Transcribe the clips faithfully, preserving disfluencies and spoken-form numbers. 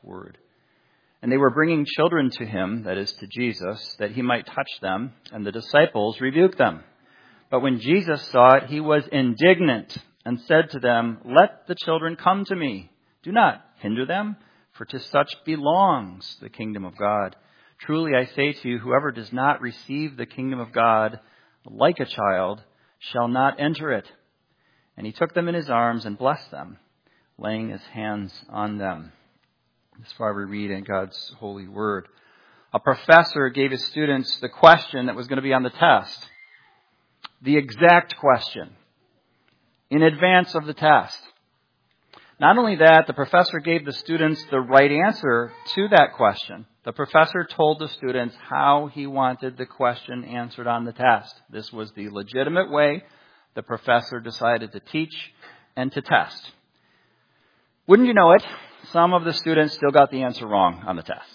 word. And they were bringing children to him, that is to Jesus, that he might touch them, and the disciples rebuked them. But when Jesus saw it, he was indignant and said to them, "Let the children come to me. Do not hinder them, for to such belongs the kingdom of God. Truly I say to you, whoever does not receive the kingdom of God like a child shall not enter it." And he took them in his arms and blessed them, laying his hands on them. This is why we read in God's holy word. A professor gave his students the question that was going to be on the test. The exact question. In advance of the test. Not only that, the professor gave the students the right answer to that question. The professor told the students how he wanted the question answered on the test. This was the legitimate way the professor decided to teach and to test. Wouldn't you know it? Some of the students still got the answer wrong on the test.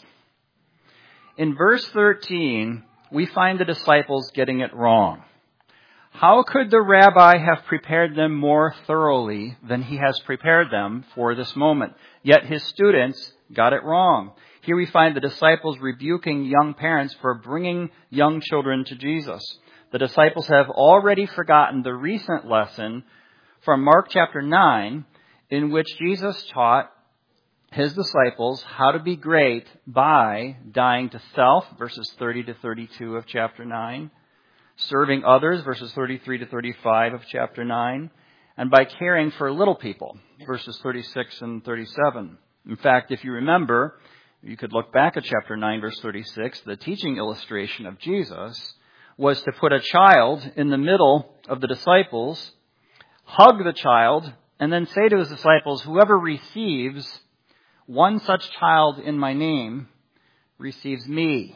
In verse thirteen, we find the disciples getting it wrong. How could the rabbi have prepared them more thoroughly than he has prepared them for this moment? Yet his students got it wrong. Here we find the disciples rebuking young parents for bringing young children to Jesus. The disciples have already forgotten the recent lesson from Mark chapter nine, in which Jesus taught his disciples how to be great by dying to self, verses thirty to thirty-two of chapter nine, serving others, verses thirty-three to thirty-five of chapter nine, and by caring for little people, verses thirty-six and thirty-seven. In fact, if you remember, you could look back at chapter nine, verse thirty-six. The teaching illustration of Jesus was to put a child in the middle of the disciples, hug the child, and then say to his disciples, "Whoever receives one such child in my name receives me."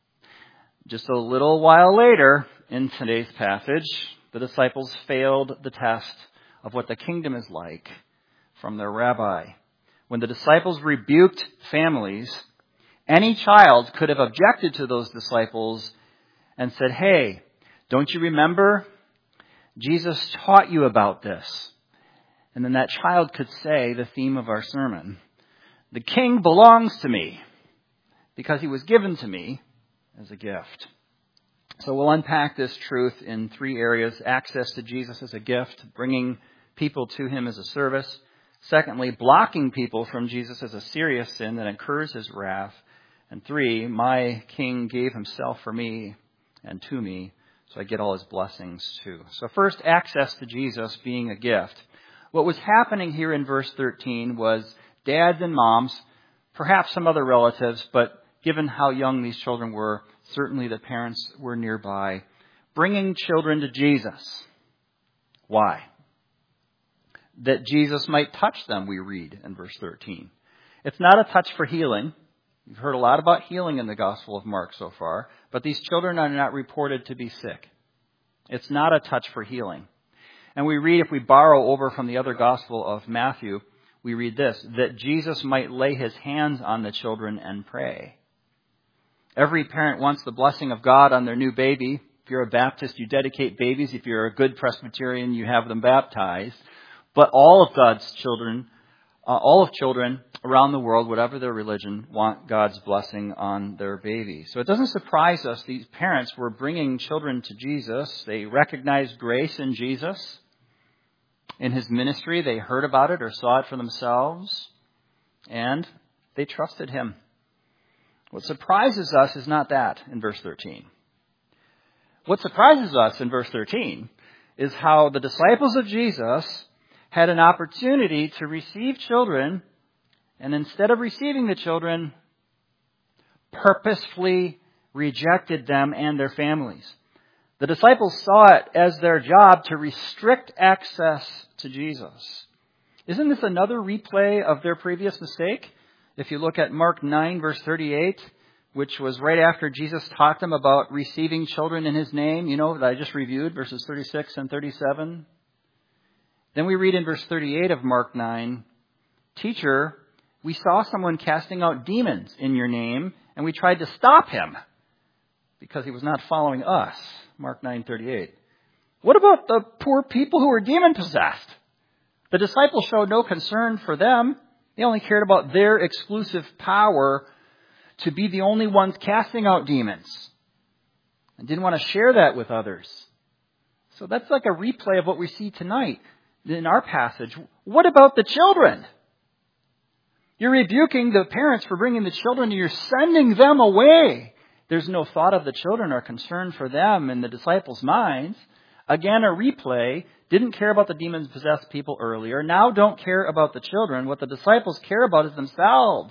Just a little while later, in today's passage, the disciples failed the test of what the kingdom is like from their rabbi. When the disciples rebuked families, any child could have objected to those disciples and said, "Hey, don't you remember? Jesus taught you about this." And then that child could say the theme of our sermon, "The king belongs to me because he was given to me as a gift." So we'll unpack this truth in three areas. Access to Jesus as a gift, bringing people to him as a service. Secondly, blocking people from Jesus as a serious sin that incurs his wrath. And three, my king gave himself for me and to me, so I get all his blessings too. So first, access to Jesus being a gift. What was happening here in verse thirteen was dads and moms, perhaps some other relatives, but given how young these children were, certainly the parents were nearby, bringing children to Jesus. Why? That Jesus might touch them, we read in verse thirteen. It's not a touch for healing. We've heard a lot about healing in the Gospel of Mark so far, but these children are not reported to be sick. It's not a touch for healing. And we read, if we borrow over from the other Gospel of Matthew, we read this, that Jesus might lay his hands on the children and pray. Every parent wants the blessing of God on their new baby. If you're a Baptist, you dedicate babies. If you're a good Presbyterian, you have them baptized. But all of God's children, uh, all of children around the world, whatever their religion, want God's blessing on their baby. So it doesn't surprise us these parents were bringing children to Jesus. They recognized grace in Jesus. In his ministry, they heard about it or saw it for themselves, and they trusted him. What surprises us is not that in verse thirteen. What surprises us in verse thirteen is how the disciples of Jesus had an opportunity to receive children, and instead of receiving the children, purposefully rejected them and their families. The disciples saw it as their job to restrict access to Jesus. Isn't this another replay of their previous mistake? If you look at Mark nine, verse thirty-eight, which was right after Jesus taught them about receiving children in his name, you know, that I just reviewed, verses thirty-six and thirty-seven. Then we read in verse thirty-eight of Mark nine, "Teacher, we saw someone casting out demons in your name, and we tried to stop him because he was not following us." Mark nine thirty-eight. What about the poor people who were demon-possessed? The disciples showed no concern for them. They only cared about their exclusive power to be the only ones casting out demons and didn't want to share that with others. So that's like a replay of what we see tonight in our passage. What about the children? You're rebuking the parents for bringing the children and you're sending them away. There's no thought of the children or concern for them in the disciples' minds. Again, a replay. Didn't care about the demon-possessed people earlier. Now don't care about the children. What the disciples care about is themselves.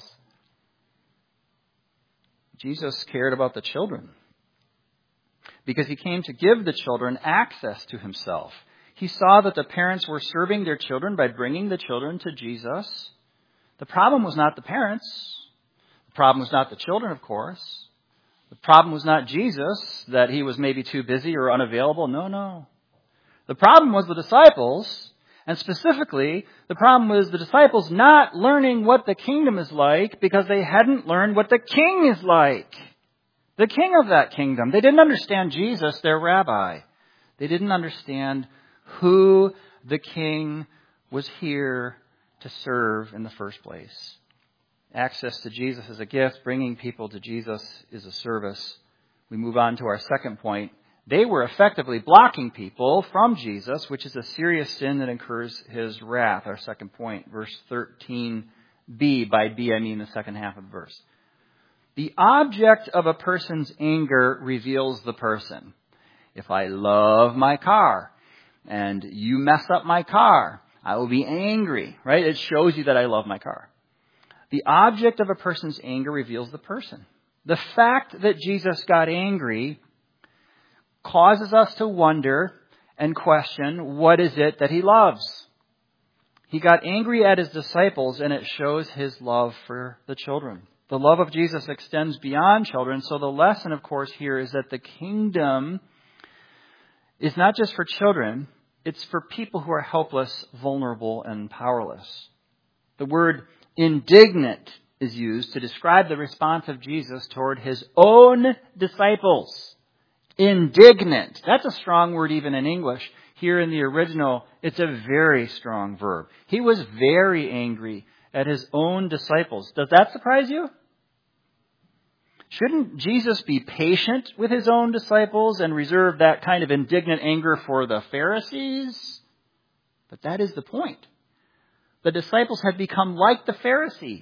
Jesus cared about the children because he came to give the children access to himself. He saw that the parents were serving their children by bringing the children to Jesus. The problem was not the parents. The problem was not the children, of course. The problem was not Jesus, that he was maybe too busy or unavailable. No, no. The problem was the disciples, and specifically, the problem was the disciples not learning what the kingdom is like because they hadn't learned what the king is like. The king of that kingdom. They didn't understand Jesus, their rabbi. They didn't understand who the king was here to serve in the first place. Access to Jesus is a gift. Bringing people to Jesus is a service. We move on to our second point. They were effectively blocking people from Jesus, which is a serious sin that incurs his wrath. Our second point, verse thirteen b. By B, I mean the second half of the verse. The object of a person's anger reveals the person. If I love my car and you mess up my car, I will be angry, right? It shows you that I love my car. The object of a person's anger reveals the person. The fact that Jesus got angry causes us to wonder and question, what is it that he loves? He got angry at his disciples, and it shows his love for the children. The love of Jesus extends beyond children. So the lesson, of course, here is that the kingdom is not just for children. It's for people who are helpless, vulnerable, and powerless. The word indignant is used to describe the response of Jesus toward his own disciples. Indignant. That's a strong word even in English. Here in the original, it's a very strong verb. He was very angry at his own disciples. Does that surprise you? Shouldn't Jesus be patient with his own disciples and reserve that kind of indignant anger for the Pharisees? But that is the point. The disciples had become like the Pharisees.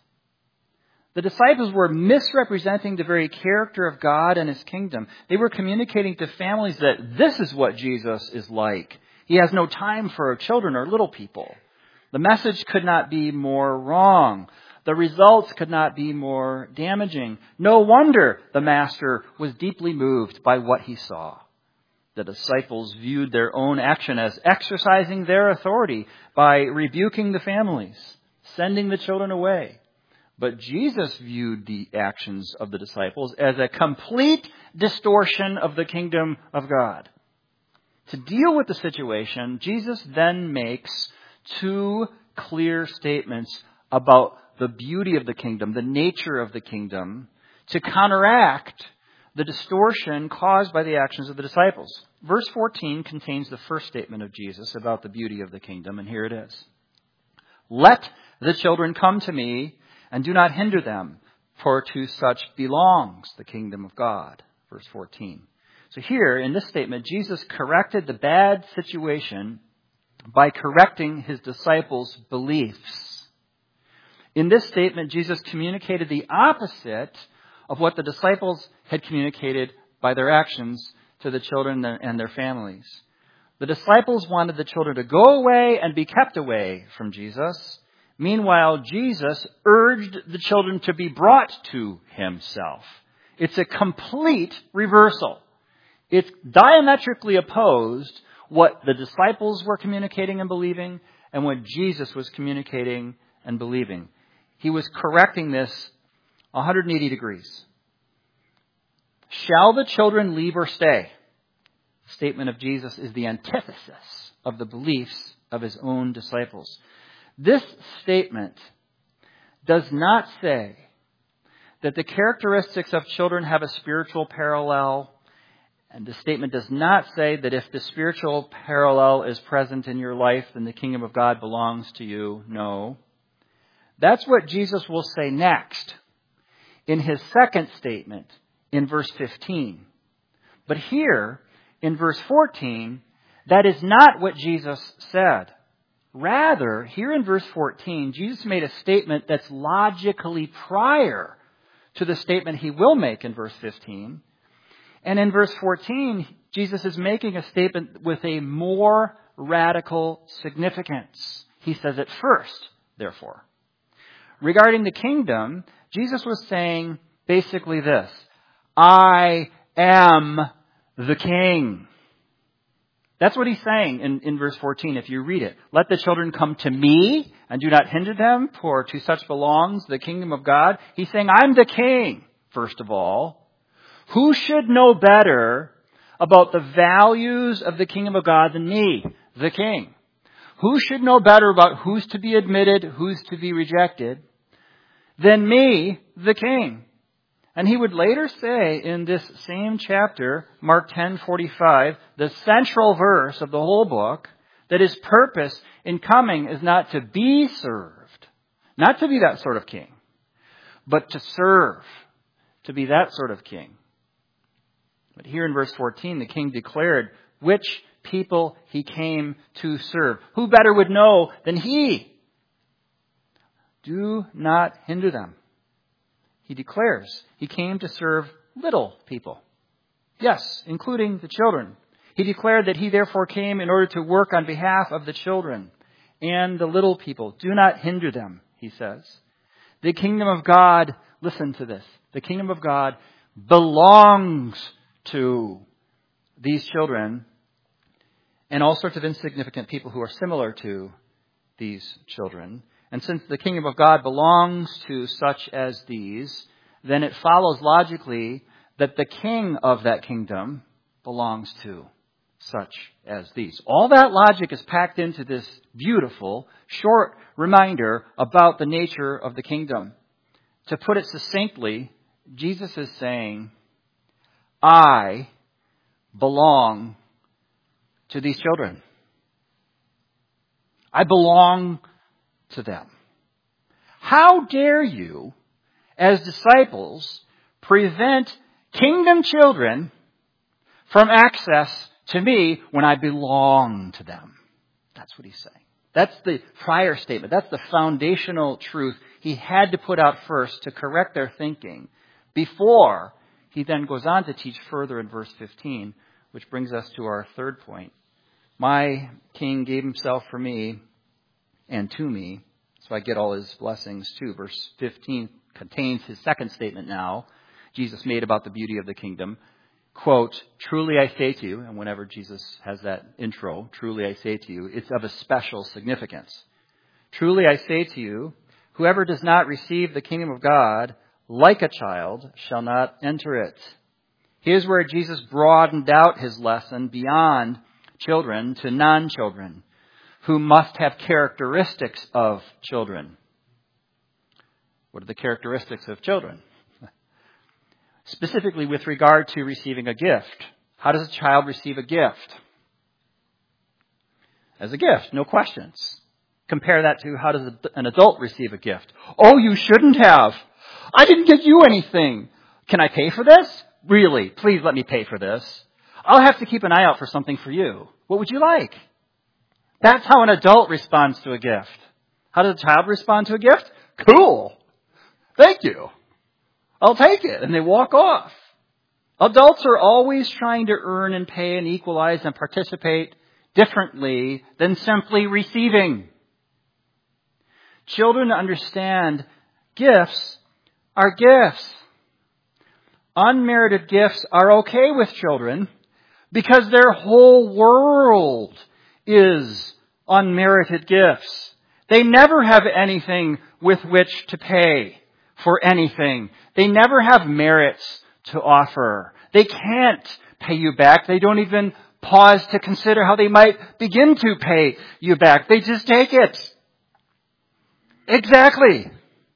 The disciples were misrepresenting the very character of God and his kingdom. They were communicating to families that this is what Jesus is like. He has no time for children or little people. The message could not be more wrong. The results could not be more damaging. No wonder the master was deeply moved by what he saw. The disciples viewed their own action as exercising their authority by rebuking the families, sending the children away. But Jesus viewed the actions of the disciples as a complete distortion of the kingdom of God. To deal with the situation, Jesus then makes two clear statements about the beauty of the kingdom, the nature of the kingdom, to counteract the distortion caused by the actions of the disciples. Verse fourteen contains the first statement of Jesus about the beauty of the kingdom, and here it is. Let the children come to me, and do not hinder them, for to such belongs the kingdom of God. Verse fourteen. So here, in this statement, Jesus corrected the bad situation by correcting his disciples' beliefs. In this statement, Jesus communicated the opposite of what the disciples had communicated by their actions to the children and their families. The disciples wanted the children to go away and be kept away from Jesus. Meanwhile, Jesus urged the children to be brought to himself. It's a complete reversal. It's diametrically opposed what the disciples were communicating and believing and what Jesus was communicating and believing. He was correcting this one hundred eighty degrees. Shall the children leave or stay? The statement of Jesus is the antithesis of the beliefs of his own disciples. This statement does not say that the characteristics of children have a spiritual parallel. And the statement does not say that if the spiritual parallel is present in your life, then the kingdom of God belongs to you. No. That's what Jesus will say next in his second statement in verse fifteen. But here, in verse fourteen, that is not what Jesus said. Rather, here in verse fourteen, Jesus made a statement that's logically prior to the statement he will make in verse fifteen. And in verse fourteen, Jesus is making a statement with a more radical significance. He says it first, therefore. Regarding the kingdom, Jesus was saying basically this: I am the king. That's what he's saying in, in verse fourteen, if you read it. Let the children come to me, and do not hinder them, for to such belongs the kingdom of God. He's saying, I'm the king, first of all. Who should know better about the values of the kingdom of God than me, the king? Who should know better about who's to be admitted, who's to be rejected, than me, the king? And he would later say in this same chapter, Mark ten forty-five, the central verse of the whole book, that his purpose in coming is not to be served, not to be that sort of king, but to serve, to be that sort of king. But here in verse fourteen, the king declared which people he came to serve. Who better would know than he? Do not hinder them. He declares he came to serve little people. Yes, including the children. He declared that he therefore came in order to work on behalf of the children and the little people. Do not hinder them, he says. The kingdom of God, listen to this, the kingdom of God belongs to these children and all sorts of insignificant people who are similar to these children. And since the kingdom of God belongs to such as these, then it follows logically that the king of that kingdom belongs to such as these. All that logic is packed into this beautiful, short reminder about the nature of the kingdom. To put it succinctly, Jesus is saying, I belong to these children. I belong to them. How dare you, as disciples, prevent kingdom children from access to me when I belong to them? That's what he's saying. That's the prior statement. That's the foundational truth he had to put out first to correct their thinking before he then goes on to teach further in verse fifteen, which brings us to our third point. My king gave himself for me and to me, so I get all his blessings too. Verse fifteen contains his second statement now, Jesus made about the beauty of the kingdom. Quote, truly I say to you, and whenever Jesus has that intro, truly I say to you, it's of a special significance. Truly I say to you, whoever does not receive the kingdom of God like a child shall not enter it. Here's where Jesus broadened out his lesson beyond children to non-children, who must have characteristics of children. What are the characteristics of children? Specifically with regard to receiving a gift. How does a child receive a gift? As a gift, no questions. Compare that to how does an adult receive a gift? Oh, you shouldn't have. I didn't get you anything. Can I pay for this? Really, please let me pay for this. I'll have to keep an eye out for something for you. What would you like? That's how an adult responds to a gift. How does a child respond to a gift? Cool. Thank you. I'll take it. And they walk off. Adults are always trying to earn and pay and equalize and participate differently than simply receiving. Children understand gifts are gifts. Unmerited gifts are okay with children because their whole world is unmerited gifts. They never have anything with which to pay for anything. They never have merits to offer. They can't pay you back. They don't even pause to consider how they might begin to pay you back. They just take it. Exactly.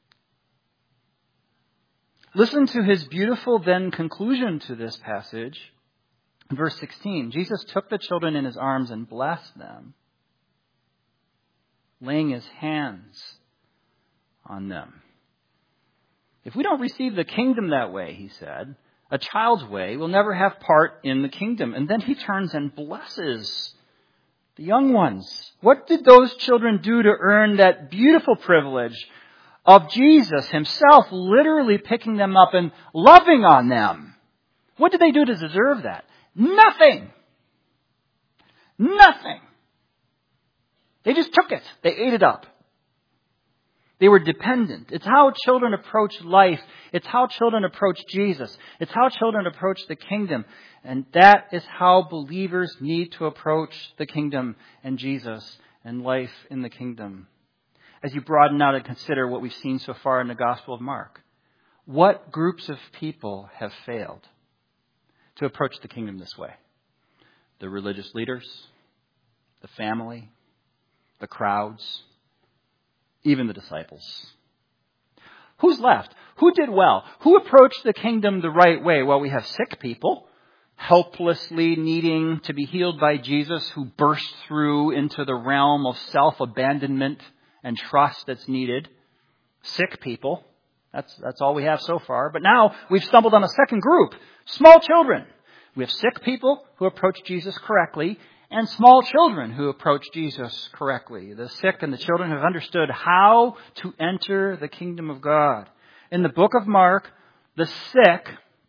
Listen to his beautiful then conclusion to this passage. Verse sixteen, Jesus took the children in his arms and blessed them, laying his hands on them. If we don't receive the kingdom that way, he said, a child's way, will never have part in the kingdom. And then he turns and blesses the young ones. What did those children do to earn that beautiful privilege of Jesus himself literally picking them up and loving on them? What did they do to deserve that? Nothing. Nothing. They just took it. They ate it up. They were dependent. It's how children approach life. It's how children approach Jesus. It's how children approach the kingdom. And that is how believers need to approach the kingdom and Jesus and life in the kingdom. As you broaden out and consider what we've seen so far in the Gospel of Mark, what groups of people have failed to approach the kingdom this way? The religious leaders, the family, the crowds, even the disciples. Who's left? Who did well? Who approached the kingdom the right way? Well, we have sick people, helplessly needing to be healed by Jesus, who burst through into the realm of self-abandonment and trust that's needed. Sick people. That's, that's all we have so far. But now we've stumbled on a second group. Small children. We have sick people who approach Jesus correctly, and small children who approach Jesus correctly. The sick and the children have understood how to enter the kingdom of God. In the book of Mark, the sick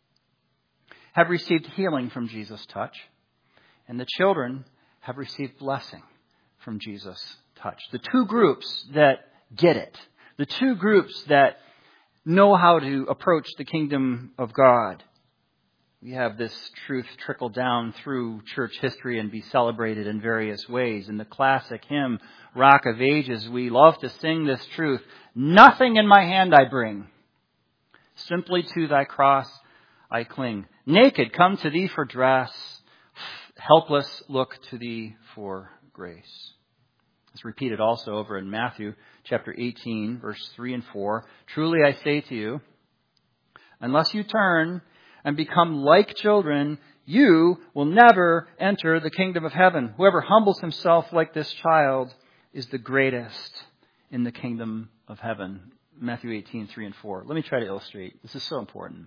have received healing from Jesus' touch, and the children have received blessing from Jesus' touch. The two groups that get it, the two groups that know how to approach the kingdom of God. We have this truth trickle down through church history and be celebrated in various ways. In the classic hymn, Rock of Ages, we love to sing this truth. Nothing in my hand I bring. Simply to thy cross I cling. Naked come to thee for dress. Helpless look to thee for grace. It's repeated also over in Matthew chapter eighteen, verse three and four. Truly I say to you, unless you turn and become like children, you will never enter the kingdom of heaven. Whoever humbles himself like this child is the greatest in the kingdom of heaven. Matthew eighteen, three and four. Let me try to illustrate. This is so important.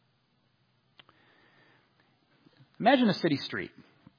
Imagine a city street.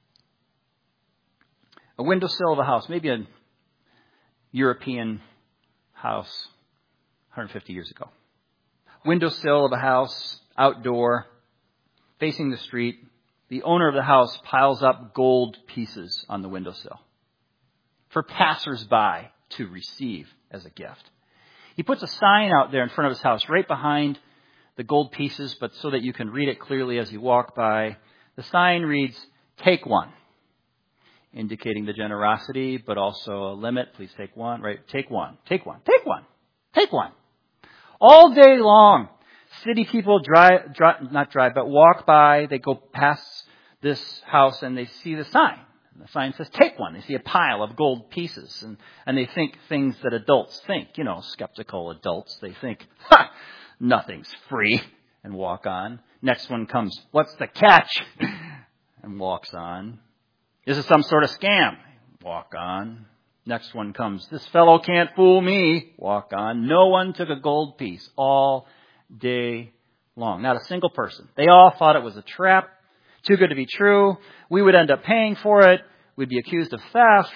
A windowsill of a house, maybe a European house one hundred fifty years ago. Windowsill of a house, outdoor, facing the street. The owner of the house piles up gold pieces on the windowsill for passers-by to receive as a gift. He puts a sign out there in front of his house, right behind the gold pieces, but so that you can read it clearly as you walk by. The sign reads, "Take one," indicating the generosity, but also a limit. Please take one, right? Take one, take one, take one, take one. All day long, city people drive, drive, not drive, but walk by. They go past this house and they see the sign. And the sign says, "Take one." They see a pile of gold pieces, and, and they think things that adults think. You know, skeptical adults. They think, ha, nothing's free, and walk on. Next one comes, "What's the catch?" and walks on. "Is it some sort of scam?" Walk on. Next one comes, "This fellow can't fool me." Walk on. No one took a gold piece all day long. Not a single person. They all thought it was a trap. Too good to be true. We would end up paying for it. We'd be accused of theft.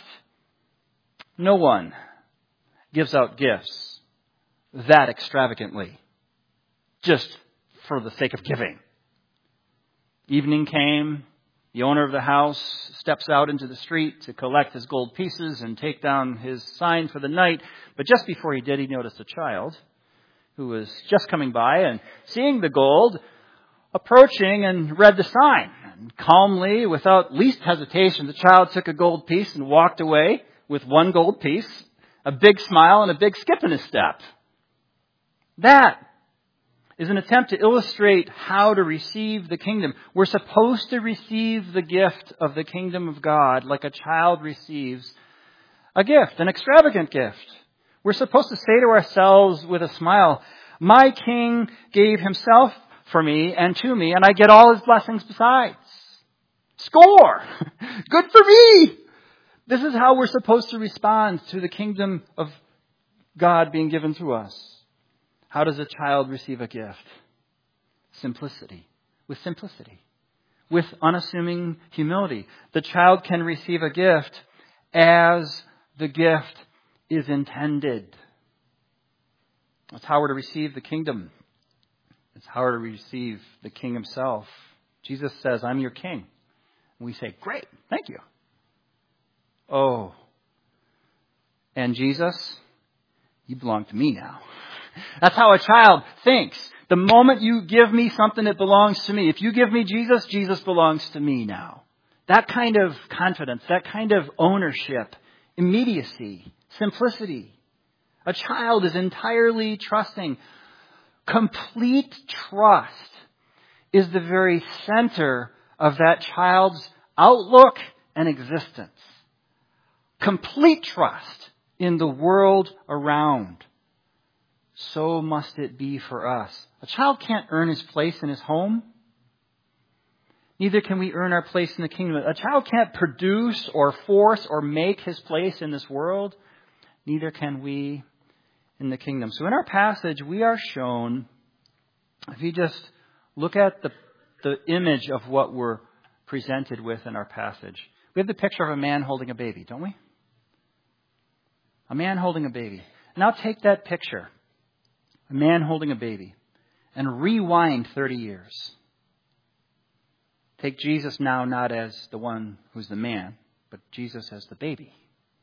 No one gives out gifts that extravagantly, just for the sake of giving. Evening came. The owner of the house steps out into the street to collect his gold pieces and take down his sign for the night. But just before he did, he noticed a child who was just coming by and seeing the gold, approaching and read the sign. And calmly, without least hesitation, the child took a gold piece and walked away with one gold piece, a big smile and a big skip in his step. That is an attempt to illustrate how to receive the kingdom. We're supposed to receive the gift of the kingdom of God like a child receives a gift, an extravagant gift. We're supposed to say to ourselves with a smile, "My King gave himself for me and to me, and I get all his blessings besides. Score! Good for me!" This is how we're supposed to respond to the kingdom of God being given to us. How does a child receive a gift? Simplicity. With simplicity. With unassuming humility. The child can receive a gift as the gift is intended. That's how we're to receive the kingdom. It's how we're to receive the King himself. Jesus says, I'm your king. And we say, great, thank you. Oh. And Jesus, you belong to me now. That's how a child thinks. The moment you give me something that belongs to me, if you give me Jesus, Jesus belongs to me now. That kind of confidence, that kind of ownership, immediacy, simplicity. A child is entirely trusting. Complete trust is the very center of that child's outlook and existence. Complete trust in the world around. So must it be for us. A child can't earn his place in his home. Neither can we earn our place in the kingdom. A child can't produce or force or make his place in this world. Neither can we in the kingdom. So in our passage, we are shown, if you just look at the, the image of what we're presented with in our passage. We have the picture of a man holding a baby, don't we? A man holding a baby. Now take that picture, a man holding a baby, and rewind thirty years. Take Jesus now not as the one who's the man, but Jesus as the baby.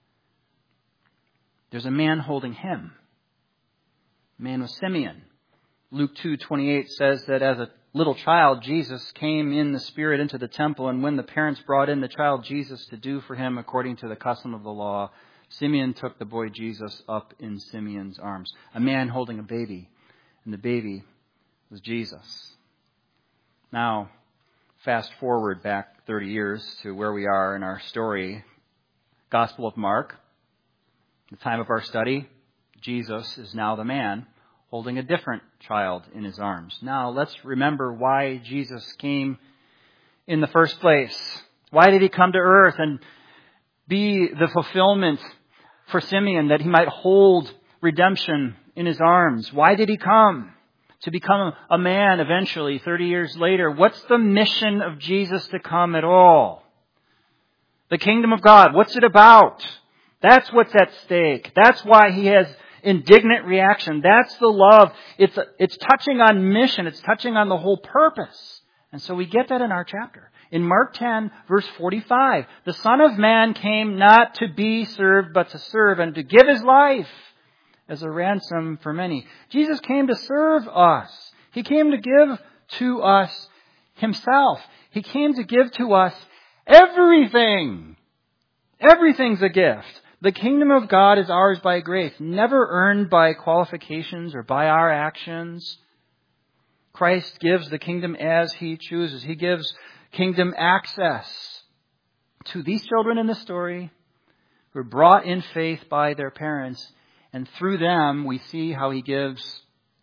There's a man holding him. The man was Simeon. Luke two twenty-eight says that as a little child, Jesus came in the Spirit into the temple, and when the parents brought in the child Jesus to do for him according to the custom of the law, Simeon took the boy Jesus up in Simeon's arms. A man holding a baby, and the baby was Jesus. Now, fast forward back thirty years to where we are in our story. Gospel of Mark. At the time of our study, Jesus is now the man holding a different child in his arms. Now, let's remember why Jesus came in the first place. Why did he come to earth and be the fulfillment for Simeon that he might hold redemption in his arms? Why did he come? To become a man eventually, thirty years later. What's the mission of Jesus to come at all? The kingdom of God. What's it about? That's what's at stake. That's why he has indignant reaction. That's the love. It's, it's touching on mission. It's touching on the whole purpose. And so we get that in our chapter. In Mark ten, verse forty-five, the Son of Man came not to be served, but to serve and to give his life as a ransom for many. Jesus came to serve us. He came to give to us himself. He came to give to us everything. Everything's a gift. The kingdom of God is ours by grace, never earned by qualifications or by our actions. Christ gives the kingdom as he chooses. He gives kingdom access to these children in the story who are brought in faith by their parents. And through them, we see how he gives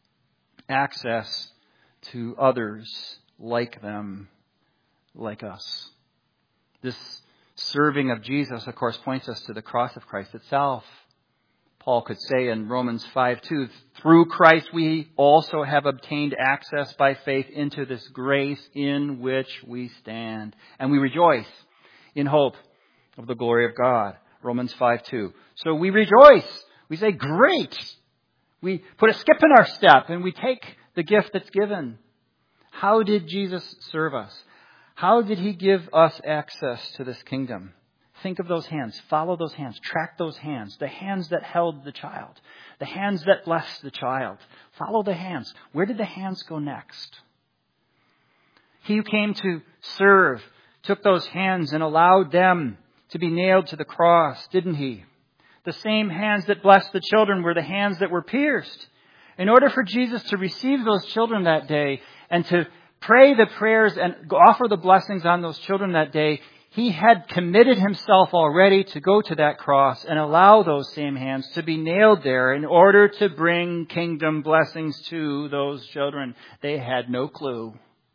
access to others like them, like us. This serving of Jesus, of course, points us to the cross of Christ itself. Paul could say in Romans five two, through Christ we also have obtained access by faith into this grace in which we stand. And we rejoice in hope of the glory of God. Romans five two. So we rejoice. We say, great. We put a skip in our step and we take the gift that's given. How did Jesus serve us? How did he give us access to this kingdom? Think of those hands. Follow those hands. Track those hands. The hands that held the child. The hands that blessed the child. Follow the hands. Where did the hands go next? He who came to serve took those hands and allowed them to be nailed to the cross, didn't he? The same hands that blessed the children were the hands that were pierced. In order for Jesus to receive those children that day and to pray the prayers and offer the blessings on those children that day, he had committed himself already to go to that cross and allow those same hands to be nailed there in order to bring kingdom blessings to those children. They had no clue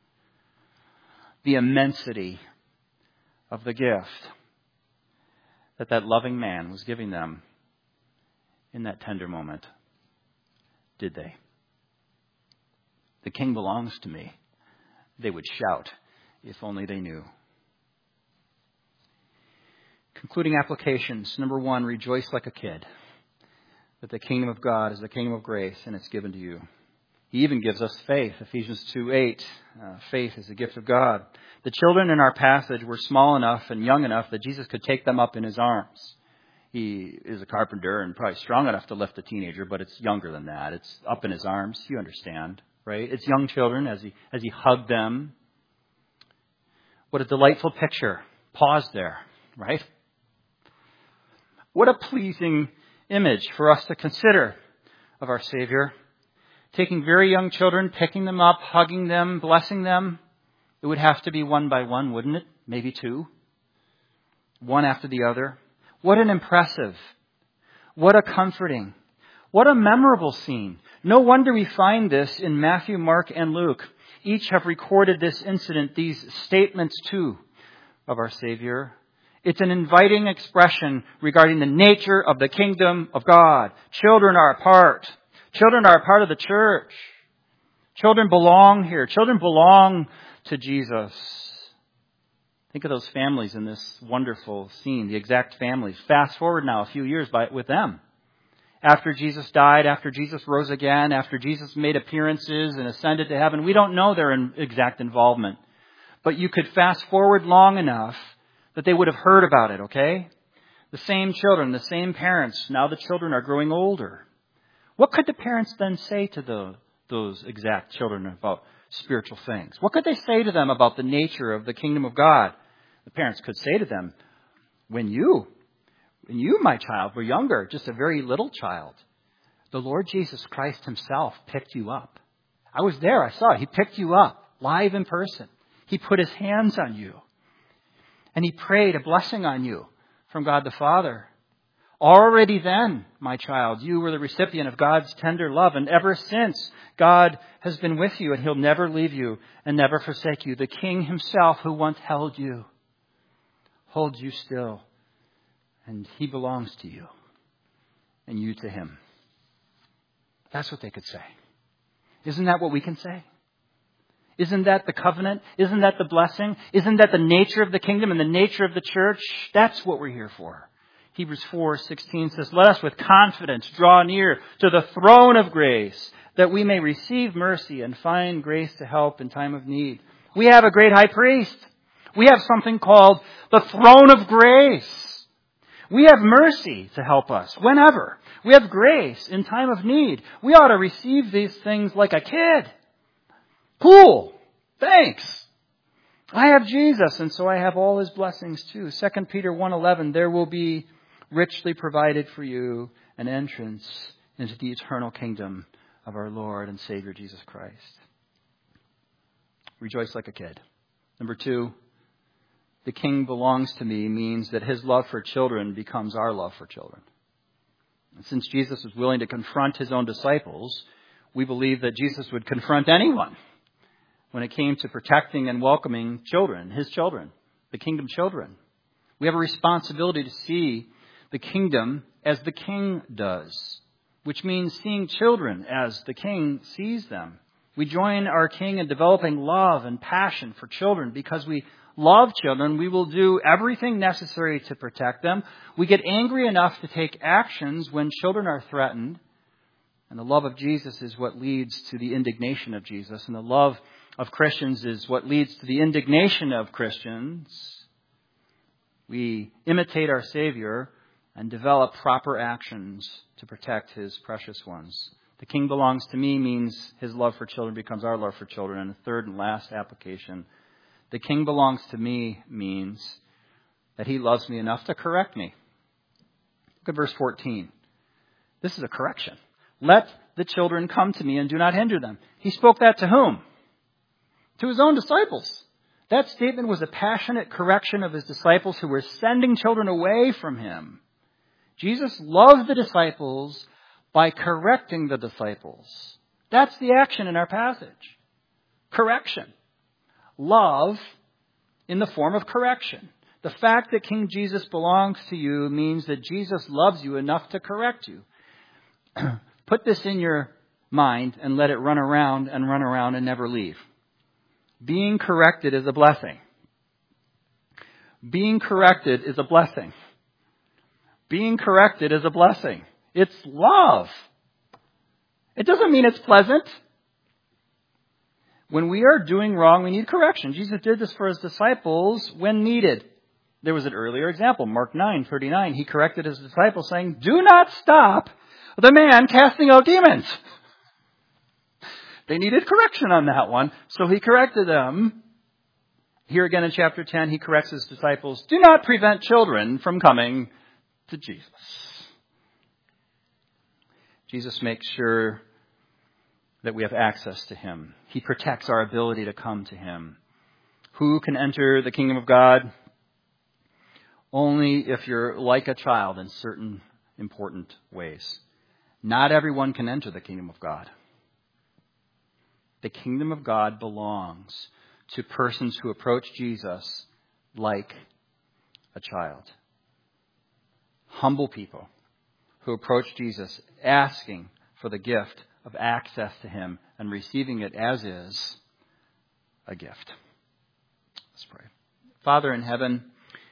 the immensity of the gift that that loving man was giving them. in that tender moment? Did they? The King belongs to me. They would shout if only they knew. Concluding applications. Number one, rejoice like a kid. That the kingdom of God is the kingdom of grace and it's given to you. He even gives us faith. Ephesians two eight, uh, faith is a gift of God. The children in our passage were small enough and young enough that Jesus could take them up in his arms. He is a carpenter and probably strong enough to lift a teenager, but it's younger than that. It's up in his arms. You understand, right? It's young children as he, as he hugged them. What a delightful picture. Pause there, right? What a pleasing image for us to consider of our Savior. Taking very young children, picking them up, hugging them, blessing them. It would have to be one by one, wouldn't it? Maybe two. One after the other. What an impressive, what a comforting, what a memorable scene. No wonder we find this in Matthew, Mark, and Luke. Each have recorded this incident, these statements too, of our Savior. It's an inviting expression regarding the nature of the kingdom of God. Children are a part. Children are a part of the church. Children belong here. Children belong to Jesus. Think of those families in this wonderful scene, the exact families. Fast forward now a few years by, with them. After Jesus died, after Jesus rose again, after Jesus made appearances and ascended to heaven, we don't know their exact involvement. But you could fast forward long enough that they would have heard about it, okay? The same children, the same parents. Now the children are growing older. What could the parents then say to the, those exact children about spiritual things? What could they say to them about the nature of the kingdom of God? The parents could say to them, when you, when you, my child, were younger, just a very little child, the Lord Jesus Christ himself picked you up. I was there. I saw it. He picked you up live in person. He put his hands on you. And he prayed a blessing on you from God the Father. Already then, my child, you were the recipient of God's tender love. And ever since, God has been with you and he'll never leave you and never forsake you. The King himself who once held you, holds you still. And he belongs to you and you to him. That's what they could say. Isn't that what we can say? Isn't that the covenant? Isn't that the blessing? Isn't that the nature of the kingdom and the nature of the church? That's what we're here for. Hebrews four sixteen says, let us with confidence draw near to the throne of grace, that we may receive mercy and find grace to help in time of need. We have a great high priest. We have something called the throne of grace. We have mercy to help us whenever. We have grace in time of need. We ought to receive these things like a kid. Cool. Thanks. I have Jesus, and so I have all his blessings too. Second Peter one eleven, there will be richly provided for you an entrance into the eternal kingdom of our Lord and Savior Jesus Christ. Rejoice like a kid. Number two, the King belongs to me means that his love for children becomes our love for children. And since Jesus was willing to confront his own disciples, we believe that Jesus would confront anyone when it came to protecting and welcoming children, his children, the kingdom children. We have a responsibility to see the kingdom as the King does, which means seeing children as the King sees them. We join our King in developing love and passion for children because we love children. We will do everything necessary to protect them. We get angry enough to take actions when children are threatened. And the love of Jesus is what leads to the indignation of Jesus. And the love of Christians is what leads to the indignation of Christians. We imitate our Savior and develop proper actions to protect his precious ones. The King belongs to me means his love for children becomes our love for children. And the third and last application, the King belongs to me means that he loves me enough to correct me. Look at verse fourteen. This is a correction. Let the children come to me and do not hinder them. He spoke that to whom? To his own disciples. That statement was a passionate correction of his disciples who were sending children away from him. Jesus loved the disciples by correcting the disciples. That's the action in our passage. Correction. Love in the form of correction. The fact that King Jesus belongs to you means that Jesus loves you enough to correct you. Put this in your mind and let it run around and run around and never leave. Being corrected is a blessing. Being corrected is a blessing. Being corrected is a blessing. It's love. It doesn't mean it's pleasant. When we are doing wrong, we need correction. Jesus did this for his disciples when needed. There was an earlier example, Mark nine thirty-nine. He corrected his disciples saying, do not stop the man casting out demons. They needed correction on that one, so he corrected them. Here again in chapter ten, he corrects his disciples, do not prevent children from coming to Jesus. Jesus makes sure that we have access to him. He protects our ability to come to him. Who can enter the kingdom of God? Only if you're like a child in certain important ways. Not everyone can enter the kingdom of God. The kingdom of God belongs to persons who approach Jesus like a child. Humble people who approach Jesus asking for the gift of access to him and receiving it as is a gift. Let's pray. Father in heaven,